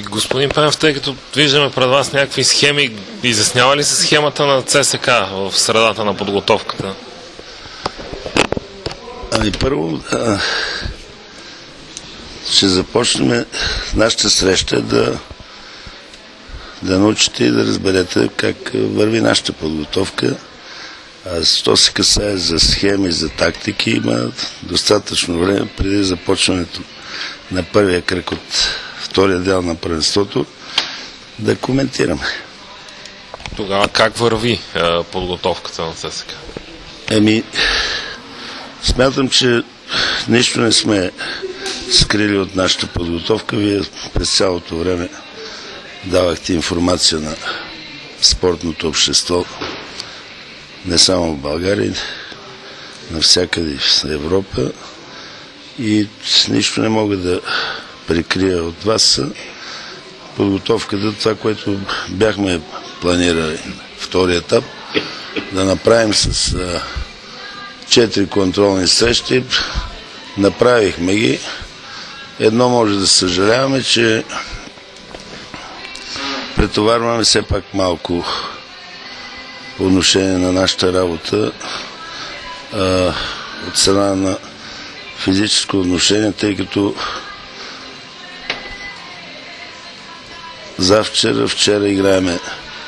Господин Пенев, тъй като виждаме пред вас някакви схеми, изяснява ли се схемата на ЦСК в средата на подготовката? Първо ще започнем нашата среща да научите и да разберете как върви нашата подготовка. Що се касае за схеми, за тактики, има достатъчно време преди започването на първия кръг от втория дел на първенството да коментираме. Тогава как върви подготовката на ЦСКА? Смятам, че нищо не сме скрили от нашата подготовка. Вие през цялото време давахте информация на спортното общество, не само в България, навсякъде в Европа, и нищо не мога да прикрия от вас. Подготовката, това, което бяхме планирали втори етап, да направим с 4 контролни срещи, направихме ги. Едно може да съжаляваме, че претоварваме все пак малко по отношение на нашата работа от страна на физическо отношение, тъй като вчера играеме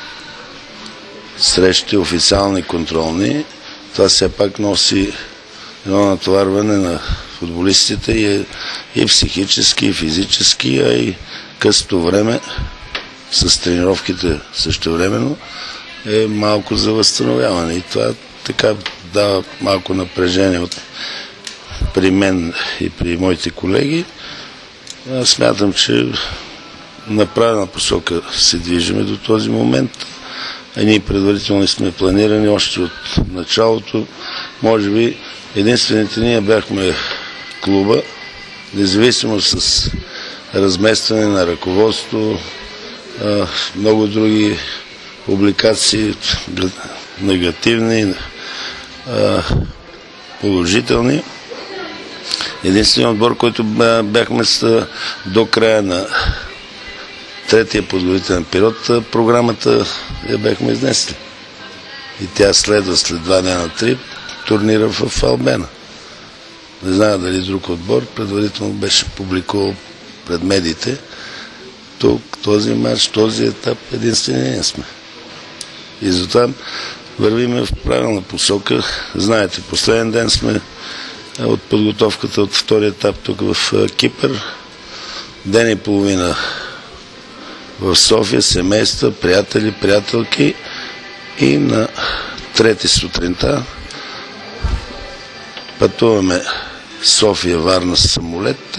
срещи официални, контролни. Това все пак носи едно натоварване на футболистите и психически, и физически, а и късото време с тренировките същевременно е малко за възстановяване. И това така дава малко напрежение при мен и при моите колеги. Аз смятам, че на правилна посока се движиме до този момент. Ние предварително сме планирани още от началото. Може би единствените ние бяхме клуба, независимо с разместване на ръководство, много други публикации, негативни, положителни. Единственият отбор, който бяхме до края на третия подготвителен период, програмата я бяхме изнесли. И тя следва след 2 дена 3 турнира в Албена. Не знам дали друг отбор предварително беше публикувал пред медиите. Тук, този матч, този етап, единствено сме. И затова вървиме в правилна посока. Знаете, последен ден сме от подготовката от втория етап тук в Кипър. Ден и половина в София, семейства, приятели, приятелки, и на 3 сутринта пътуваме София-Варна с самолет.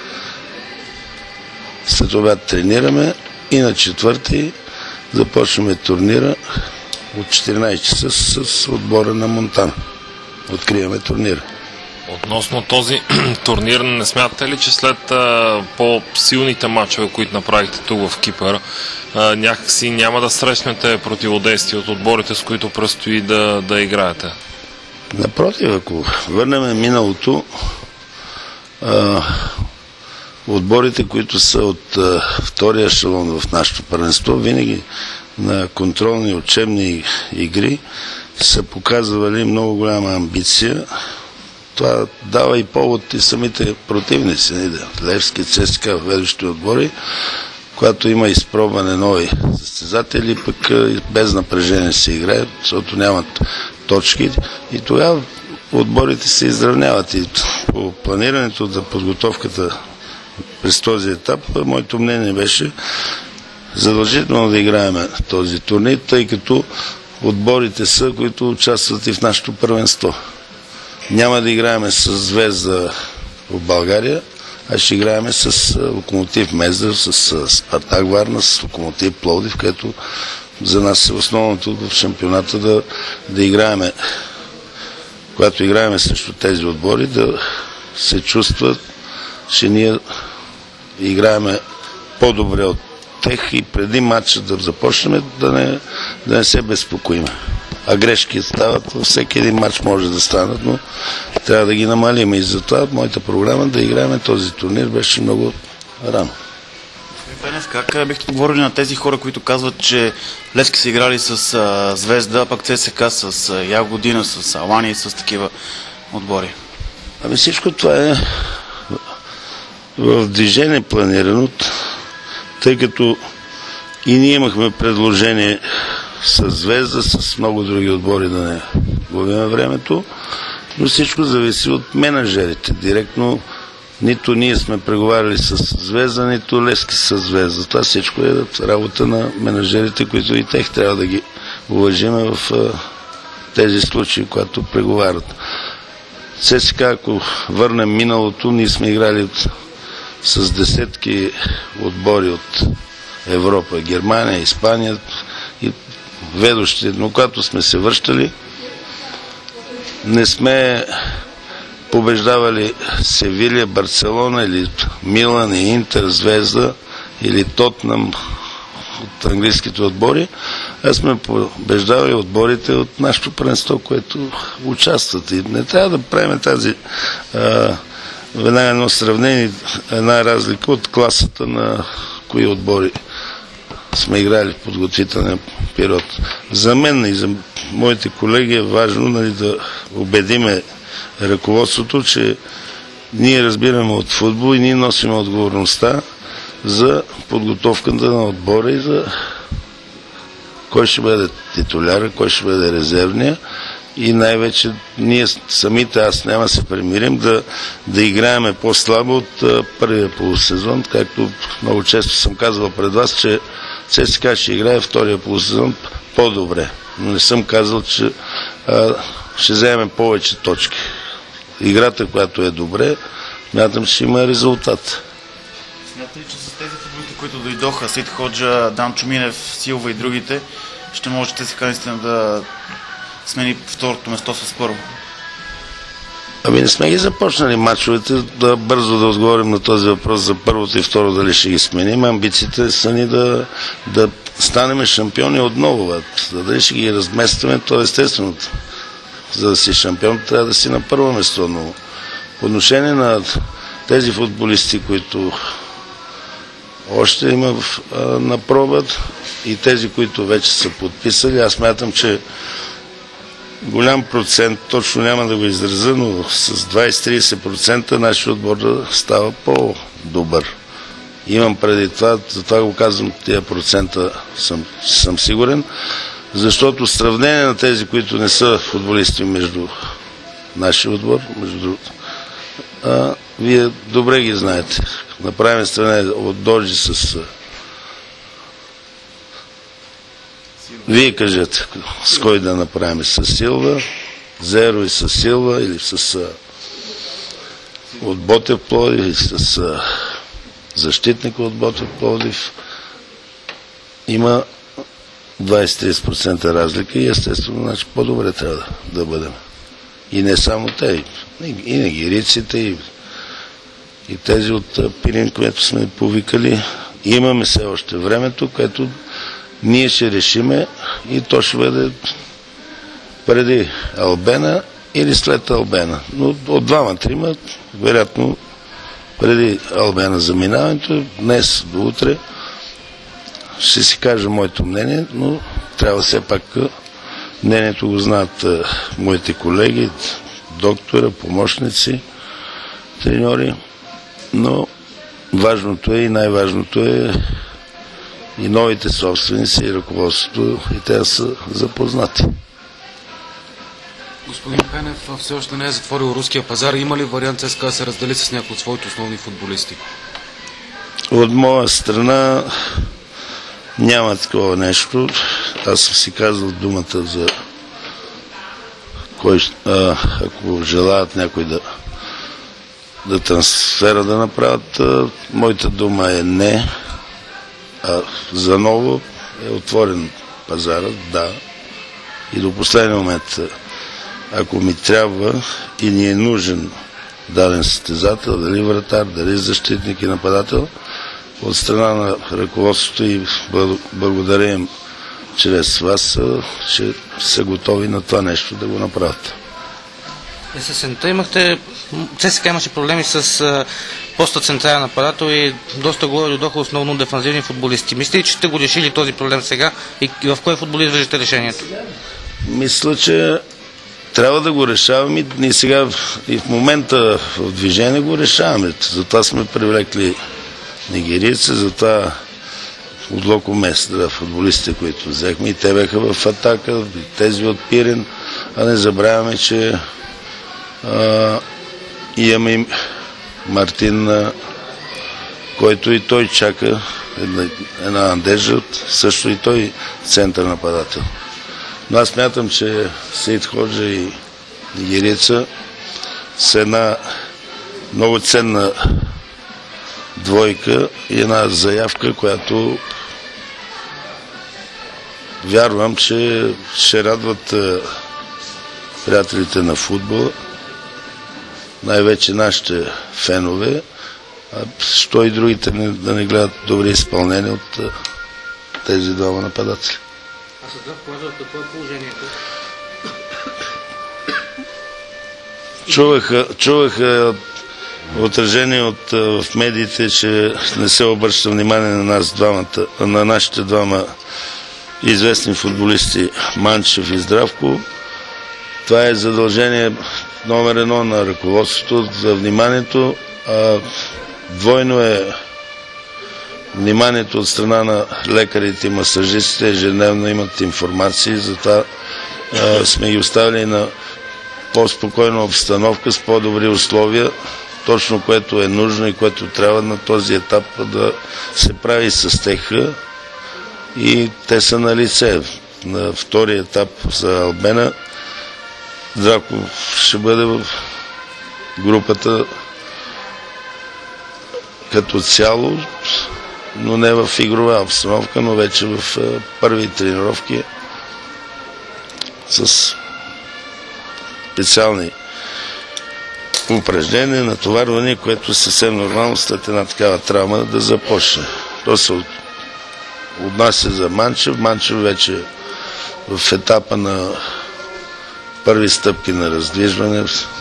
След това тренираме и на 4 започваме турнира от 14 часа с отбора на Монтана. Откриваме турнира. Относно този турнир, не смятате ли, че след по-силните мачове, които направихте тук в Кипър, някакси няма да срещнете противодействие от отборите, с които предстои да играете? Напротив, ако върнем миналото, отборите, които са от втория ешелон в нашото първенство, винаги на контролни учебни игри са показвали много голяма амбиция. Това дава и повод и самите противници. Левски, ЦСКА, ведущи отбори, когато има изпробване нови състезатели, пък без напрежение се играят, защото нямат точки. И тогава отборите се изравняват. И по планирането за подготовката през този етап, моето мнение беше задължително да играем този турнир, тъй като отборите са, които участват и в нашето първенство. Няма да играем с Звезда в България, а ще играем с Локомотив Мездър, с Спартак Варна, с Локомотив Пловдив, където за нас е основното в шампионата да играем. Когато играем срещу тези отбори, да се чувстват, че ние играем по-добре от тях и преди матча да започнем да не се безпокоим. А грешки стават, във всеки един матч може да станат, но трябва да ги намалим. И затова моята програма да играем този турнир беше много рано. Пенев, как бихте отговорили на тези хора, които казват, че Левски са играли с Звезда, пък ЦСКА с Ягодина, с Алания и с такива отбори? Ами всичко това е в движение планирано, тъй като и ние имахме предложение с Звезда, с много други отбори, да не губим времето, но всичко зависи от менеджерите. Директно нито ние сме преговаряли с Звезда, нито Левски с Звезда. Това всичко е работа на менеджерите, които и тех трябва да ги уважиме в тези случаи, когато преговарят. ЦСКА, ако върнем миналото, ние сме играли с десетки отбори от Европа, Германия, Испания и ведущи. Но когато сме се връщали, не сме побеждавали Севилия, Барселона или Милан и Интер, Звезда или Тотнам от английските отбори, а сме побеждавали отборите от нашето първенство, което участват. И не трябва да правим тази веднага едно сравнение, една разлика от класата на кои отбори сме играли в подготвителния период. За мен и за моите колеги е важно да убедиме ръководството, че ние разбираме от футбол и ние носим отговорността за подготовката на отбора и за кой ще бъде титуляра, кой ще бъде резервния и най-вече ние самите, аз няма да се примирим да играеме по-слабо от първия полусезон, както много често съм казвал пред вас, че ЦСКА ще играе втория полусезон по-добре. Но не съм казал, че ще вземем повече точки. Играта, която е добре, мятам, че има резултат. Смятате ли, че с тези футболисти, които дойдоха, Сейд Ходжа, Дан Чуминев, Силва и другите, ще може ЦСКА наистина да смени второто место с първо? Ами не сме ги започнали мачовете, да бързо да отговорим на този въпрос за първото и второ дали ще ги сменим. Амбициите са ни да станем шампиони отново. Дали ще ги разместваме, то естествено. За да си шампион, трябва да си на първо место. Но по отношение на тези футболисти, които още има на проба и тези, които вече са подписали, аз смятам, че голям процент, точно няма да го изразя, но с 20-30% нашия отбор да става по-добър. Имам преди това, затова го казвам, тия процента съм сигурен, защото в сравнение на тези, които не са футболисти между нашия отбор, между другото, вие добре ги знаете. Направим сравнение от Доджи с... Вие кажете с кой да направим, с Силва, Зеро и с Силва или с от Ботев Пловдив или с защитника от Ботев Пловдив. Има 20-30% разлика и естествено, значи по-добре трябва да бъдем. И не само те, и нигерийците, и тези от Пирин, което сме повикали. Имаме все още времето, което ние ще решиме и то ще бъде преди Албена или след Албена. Но от двама-трима, вероятно, преди Албена заминаването, днес до утре, ще си кажа моето мнение, но трябва все пак мнението го знаят моите колеги, доктора, помощници, треньори, но важното е и най-важното е и новите собственици и ръководството, и те са запознати. Господин Пенев все още не е затворил руския пазар. Има ли вариант ЦСКА да се раздели с някои от своите основни футболисти? От моя страна няма такова нещо. Аз съм си казал думата за кой, ако желаят някой да трансфера да направят, моята дума е не. За ново е отворен пазарът, да. И до последния момент, ако ми трябва и ни е нужен даден състезател, дали вратар, дали защитник и нападател, от страна на ръководството и благодаря им чрез вас, че са готови на това нещо да го направят. Есесента ЦСКА имаше проблеми с поста централен нападател и доста горе дойдоха основно дефанзивни футболисти. Мислите ли, че сте го решили този проблем сега и в кой футболист виждате решението? Мисля, че трябва да го решаваме. Ние сега и в момента в движение го решаваме. Затова сме привлекли нигерийци, затова от Локо Местра, футболистите, които взехме, и те бяха в атака, и тези от Пирин, а не забравяме, че имаме и Мартин, който и той чака една надежда, също и той център нападател. Но аз смятам, че Саид Ходжа и нигерийца са една много ценна двойка и една заявка, която вярвам, че ще радват приятелите на футбола, най-вече нашите фенове, а що и другите да не гледат добри изпълнения от тези двама нападатели. А с Здрав Лазаров какво е положението? Чуваха отражение в медиите, че не се обръща внимание на нас двамата, на нашите двама известни футболисти Манчев и Здравко. Това е задължение номер 1 на ръководството за вниманието. Двойно е вниманието от страна на лекарите и масажистите. Ежедневно имат информации, затова сме ги оставили на по-спокойна обстановка с по-добри условия, точно което е нужно и което трябва на този етап да се прави с теха, и те са на лице. На втория етап за Албена Здравко ще бъде в групата като цяло, но не в игрова обстановка, но вече в първи тренировки с специални упражнения, натоварвания, което съвсем нормално след една такава травма да започне. То се отнася за Манчев. Манчев вече в етапа на първи стъпки на раздвижване,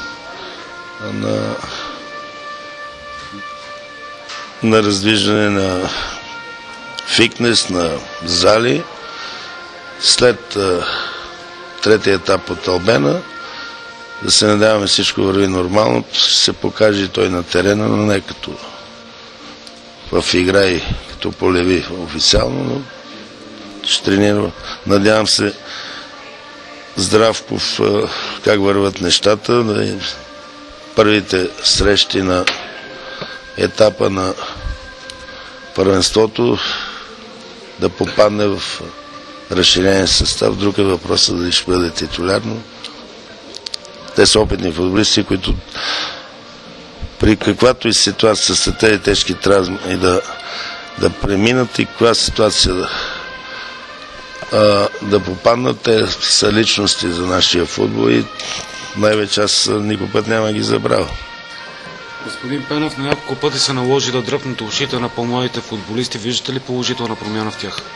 на раздвижване на фитнес, на зали. След третия етап от Албена, да се надяваме всичко върви нормално, ще се покаже и той на терена, но не като в игра и като полеви официално, но ще тренира. Надявам се Здравков как върват нещата, първите срещи на етапа на първенството да попадне в разширение състав. Друг е въпросът дали ще бъде титулярно. Те са опитни футболисти, които при каквато и ситуация са тези тежки травми и да преминат и каква ситуация да попаднат, те са личности за нашия футбол и най-вече аз никой път няма ги забравя. Господин Пенов, на няколко пъти се наложи да дръпнете ушите на по-младите футболисти. Виждате ли положителна промяна в тях?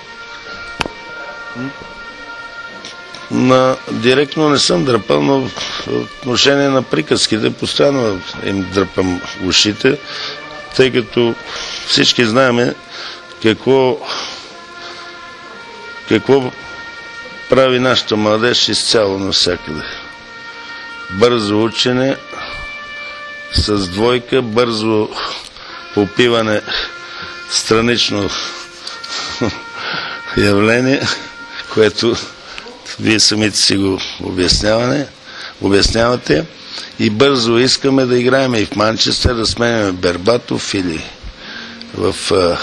Директно не съм дръпал, но в отношение на приказките постоянно им дръпам ушите, тъй като всички знаем какво прави нашата младеж изцяло навсякъде. Бързо учене с двойка, бързо попиване, странично явление, което вие самите си го обяснявате, и бързо искаме да играем и в Манчестър, да сменяме Бербатов или в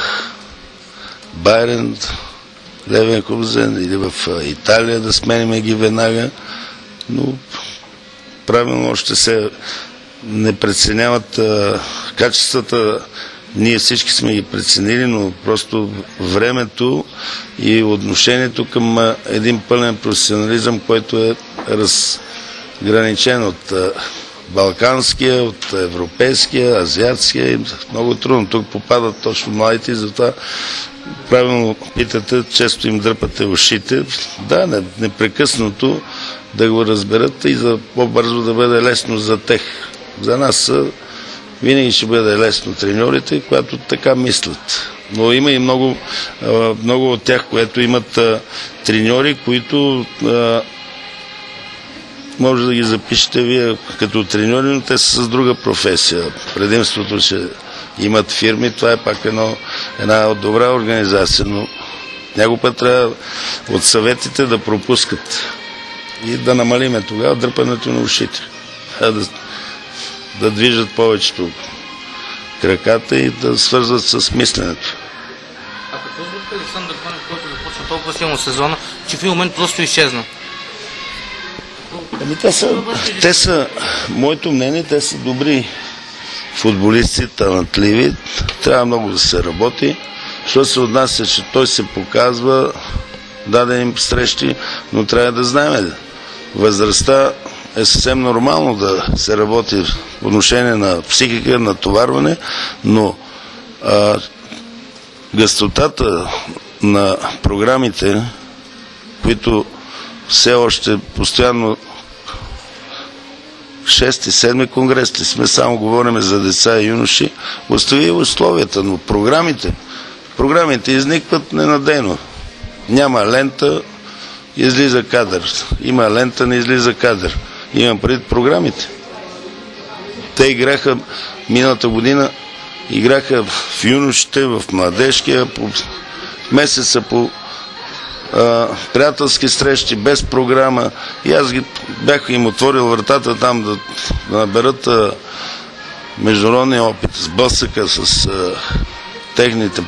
Байрен, Левенкузен или в Италия да сменяме ги веднага, но правилно още се не преценяват качествата. Ние всички сме ги преценили, но просто времето и отношението към един пълен професионализъм, който е разграничен от балканския, от европейския, азиатския, и много трудно. Тук попадат точно младите и затова правилно питате, често им дърпате ушите. Да, непрекъснато да го разберат и за по-бързо да бъде лесно за тех. За нас винаги ще бъде лесно треньорите, когато така мислят. Но има и много от тях, които имат треньори, които може да ги запишете вие като треньори, но те са с друга професия. Предимството, че имат фирми, това е пак една добра организация, но някой път трябва от съветите да пропускат и да намалиме тогава дърпането на ушите. Да движат повечето краката и да свързват с мисленето. А какво звучи Александър Панев, който започна толкова силно сезона, че в един момент просто изчезна? Те са, моето мнение, те са добри футболисти, талантливи. Трябва много да се работи. Що се отнася, че той се показва, даде им срещи, но трябва да знаем. Възрастта е съвсем нормално да се работи в отношение на психика, натоварване, но гъстотата на програмите, които все още постоянно 6-7 конгрес сме, само говорим за деца и юноши, остави условията, но програмите изникват ненадейно. Няма лента, излиза кадър. Има лента, не излиза кадър. Имам предвид програмите. Те играха миналата година, играха в юношите, в младежкия, по месеца по приятелски срещи, без програма. И аз бях им отворил вратата там да наберат международния опит, сблъсъка с техните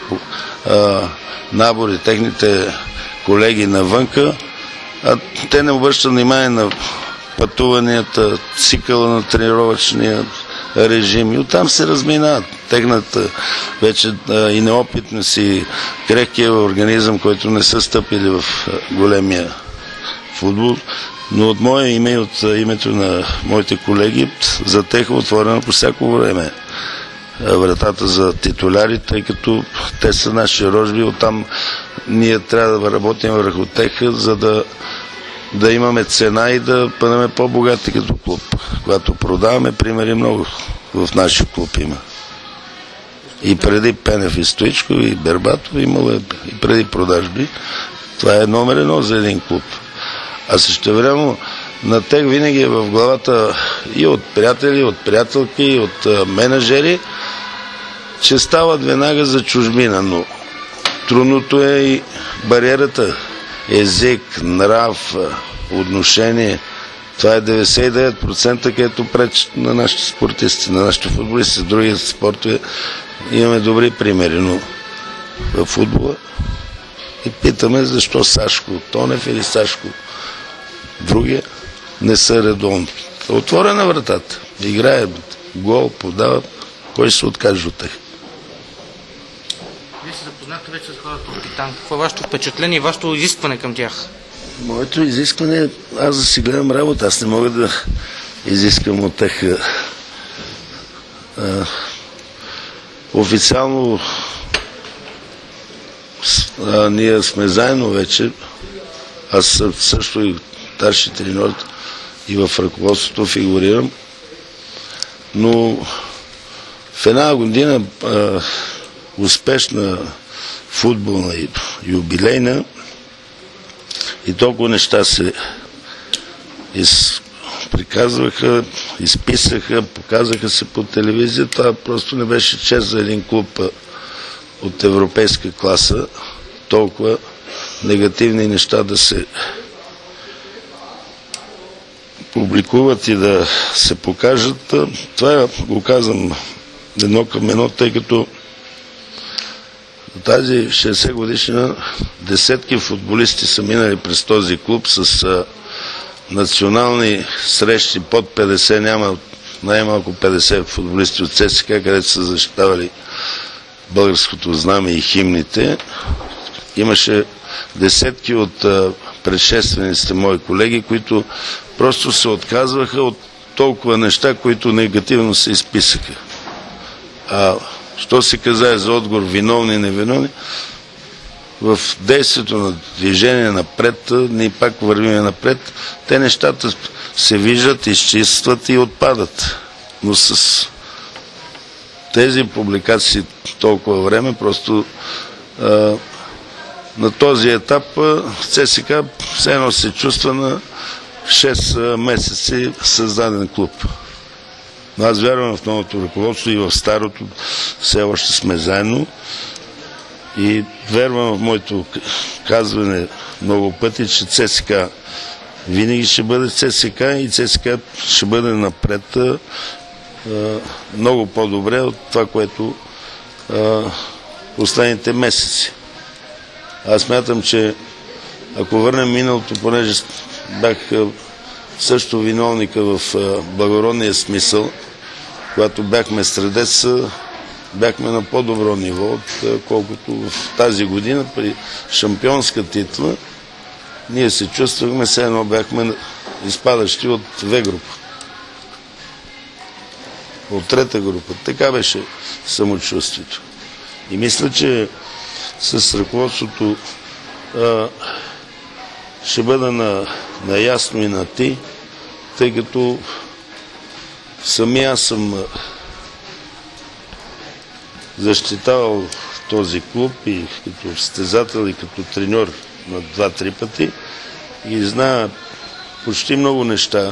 набори, техните колеги навънка. А те не обръщат внимание на пътуванията, цикъла на тренировъчния режим и оттам се разминават. Техната вече и неопитност и крехкия организъм, който не са стъпили в големия футбол. Но от мое име и от името на моите колеги за тех е отворена по всяко време вратата за титуляри, тъй като те са наши рожби. Оттам ние трябва да работим върху теха, за да имаме цена и да бъдем по-богати като клуб. Когато продаваме, примери много в нашия клуб има. И преди Пенев и Стоичко и Бербатов имало и преди продажби. Това е номер 1 за един клуб. А същевременно на тех винаги е в главата и от приятели, от приятелки, и от менеджери, че стават веднага за чужбина, но трудното е и бариерата. Език, нрав, отношение. Това е 99%, където пречи на нашите спортисти, на нашите футболисти. В други спортове имаме добри примери, но в футбола и питаме защо Сашко Тонев или Сашко другия не са редовно. Отворена вратата. Играе гол, подава. Кой се откаже от тях? Вие се запознахте вече с хората от Титан. Какво е вашето впечатление и вашето изискване към тях? Моето изискване е аз да си гледам работа. Аз не мога да изискам от тях. Официално ние сме заедно вече. Аз също и старши треньор и в ръководството фигурирам. Но в една година успешна футболна и юбилейна и толкова неща се приказваха, изписаха, показаха се по телевизия. Това просто не беше чест за един клуб от европейска класа. Толкова негативни неща да се публикуват и да се покажат. Това го казвам едно към едно, тъй като тази 60 годишна десетки футболисти са минали през този клуб с национални срещи под 50, няма най-малко 50 футболисти от ЦСКА, където са защитавали българското знаме и химните. Имаше десетки от предшествениците мои колеги, които просто се отказваха от толкова неща, които негативно се изписаха. Що се казае за отговор виновни и невиновни, в действието на движение напред, ние пак вървиме напред, те нещата се виждат, изчистват и отпадат. Но с тези публикации толкова време, просто на този етап ЦСК все едно се чувства на 6 месеци създаден клуб. Но аз вярвам в новото ръководство и в старото, все още сме заедно и вярвам в моето казване много пъти, че ЦСКА винаги ще бъде ЦСКА и ЦСКА ще бъде напред много по-добре от това, което последните месеци. Аз смятам, че ако върнем миналото, понеже бях също виновника в благородния смисъл, когато бяхме средец, бяхме на по-добро ниво, колкото в тази година при шампионска титла. Ние се чувствахме, все едно бяхме изпадащи от две група. От трета група. Така беше самочувствието. И мисля, че с ръководството ще бъда наясно и на ти, тъй като сами аз съм защитавал този клуб и като състезател и като треньор на 2-3 пъти и знае почти много неща,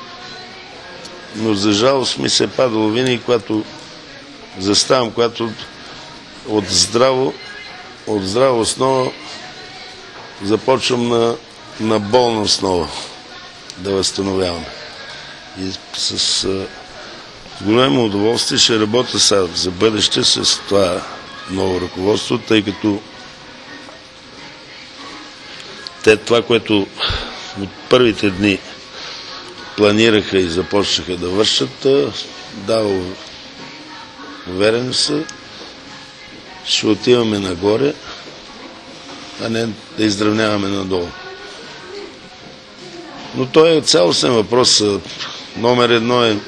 но за жалост ми се е падало винаги, когато заставам, когато от здрава основа започвам на болна основа да възстановявам. И с голямо удоволствие ще работя сега за бъдеще с това ново ръководство, тъй като те това, което от първите дни планираха и започнаха да вършат, да, уверен са, ще отиваме нагоре, а не да изравняваме надолу. Но той е цялостен въпрос. Номер едно е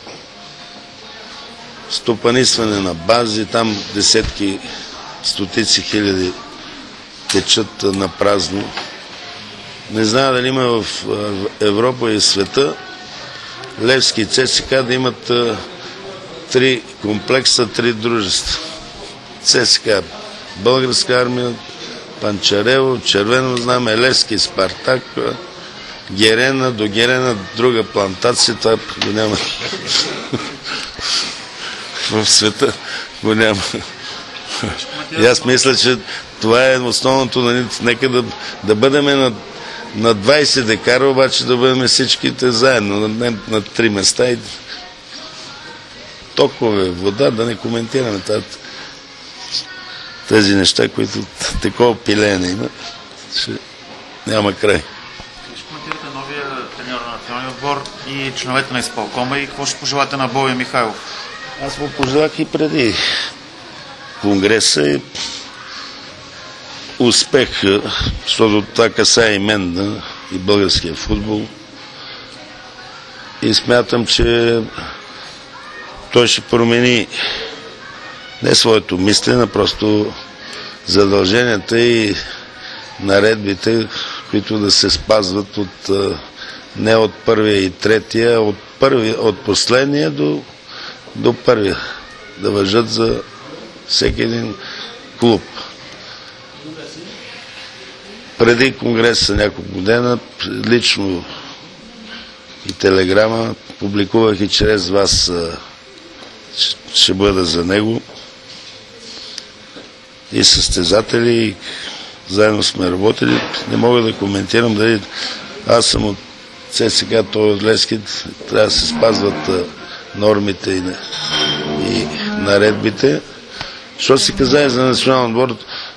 стопанисване на бази, там десетки, стотици хиляди течат на празно. Не знам дали има в Европа и света Левски и ЦСКА да имат 3 комплекса, 3 дружества. ЦСКА, Българска армия, Панчарево, Червено знаме, Левски, Спартак, Герена, до Герена друга плантация, това го няма. В света го няма. И аз мисля, че това е основното. Нека да бъдем на 20 декара, обаче да бъдем всичките заедно, на 3 места и токове, вода, да не коментираме тези неща, които такова пилеене има, че няма край. Ще коментирате новия треньор на националния отбор и членовете на изпълкома и какво ще пожелате на Бою Михайлов? Аз му пожелах и преди конгреса и успех, защото това касае и мен, и българския футбол. И смятам, че той ще промени не своето мислене, просто задълженията и наредбите, които да се спазват не от първия и третия, от последния до първия. Да важат за всеки един клуб. Преди конгреса няколко дена, лично и телеграма, публикувах и чрез вас, ще бъда за него. И състезатели, и заедно сме работили. Не мога да коментирам дали аз съм от ЦСКА, той от Левски, трябва да се спазват нормите и наредбите. Що си казае за национален отбор,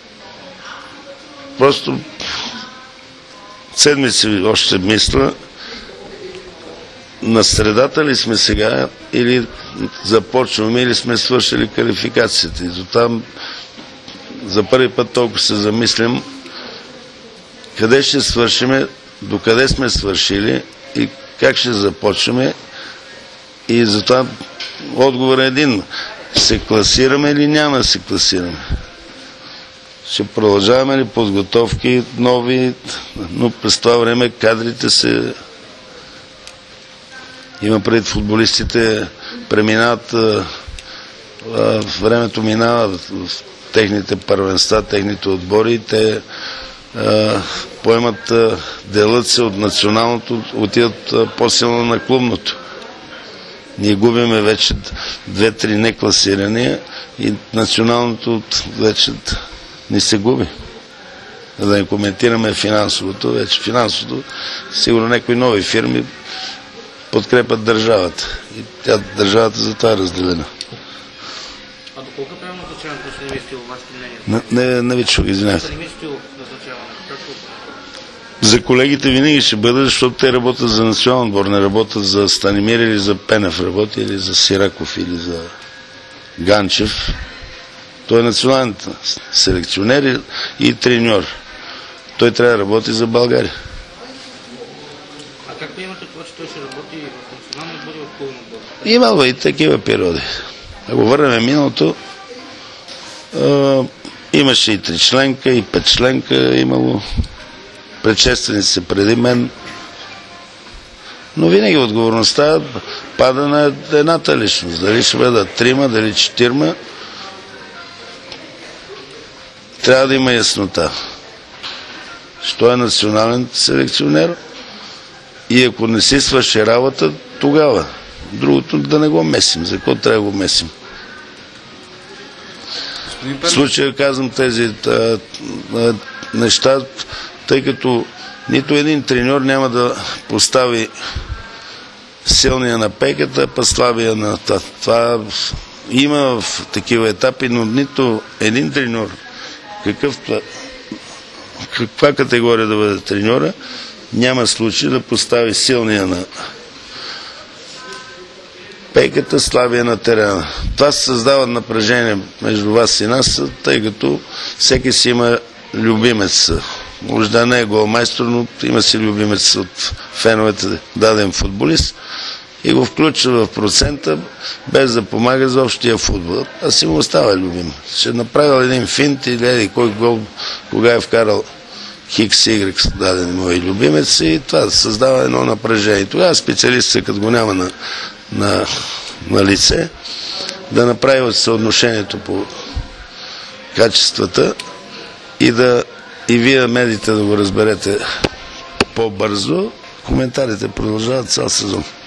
просто седмици още мисля, на средата ли сме сега или започваме, или сме свършили квалификацията. И затова за първи път толкова се замислям къде ще свършиме, докъде сме свършили и как ще започваме. И затова отговор е един. Се класираме или няма да се класираме? Ще продължаваме ли подготовки нови, но през това време кадрите се... Има пред футболистите, преминават времето минава в техните първенства, техните отбори, те поемат делът се от националното, отидат по-силно на клубното. Ние губиме вече 2-3 некласирания и националното вече не се губи. Да не коментираме финансовото, вече финансовото, сигурно някои нови фирми подкрепят държавата. И държавата за това е разделена. А доколко правилно назначаването не ви стило вашето мнение? Не ви чух, извинявайте. Не ви стило назначаването? За колегите винаги ще бъде, защото те работят за национален отбор, не работят за Станимир или за Пенев, работи или за Сираков или за Ганчев. Той е национален селекционер и треньор. Той трябва да работи за България. А как приемате това, че той ще работи в национален отбор и в клубен отбор? Имало и такива периоди. Ако върнем миналото, имаше и 3-членка, и 5-членка, имало предшественици преди мен. Но винаги отговорността пада на едната личност. Дали ще бъдат 3, дали 4. Трябва да има яснота. Що е национален селекционер и ако не си свърши работа, тогава. Другото да не го месим. За какво трябва да го месим? В случая казвам тези неща, тъй като нито един треньор няма да постави силния на пейката, па слабия на това. Има в такива етапи, но нито един треньор, каква категория да бъде треньора, няма случай да постави силния на пейката, слабия на терена. Това се създава напрежение между вас и нас, тъй като всеки си има любимец. Може да не е голмайстор, но има си любимец от феновете даден футболист и го включва в процента, без да помага за общия футбол. А си му остава любим. Ще направил един финт и гледай кой гол, кога е вкарал Хикс Y даден мой любимец и това създава едно напрежение. Тогава специалистът, като го няма на лице, да направи съотношението по качествата и вие медиите да го разберете по-бързо. Коментарите продължават цял сезон.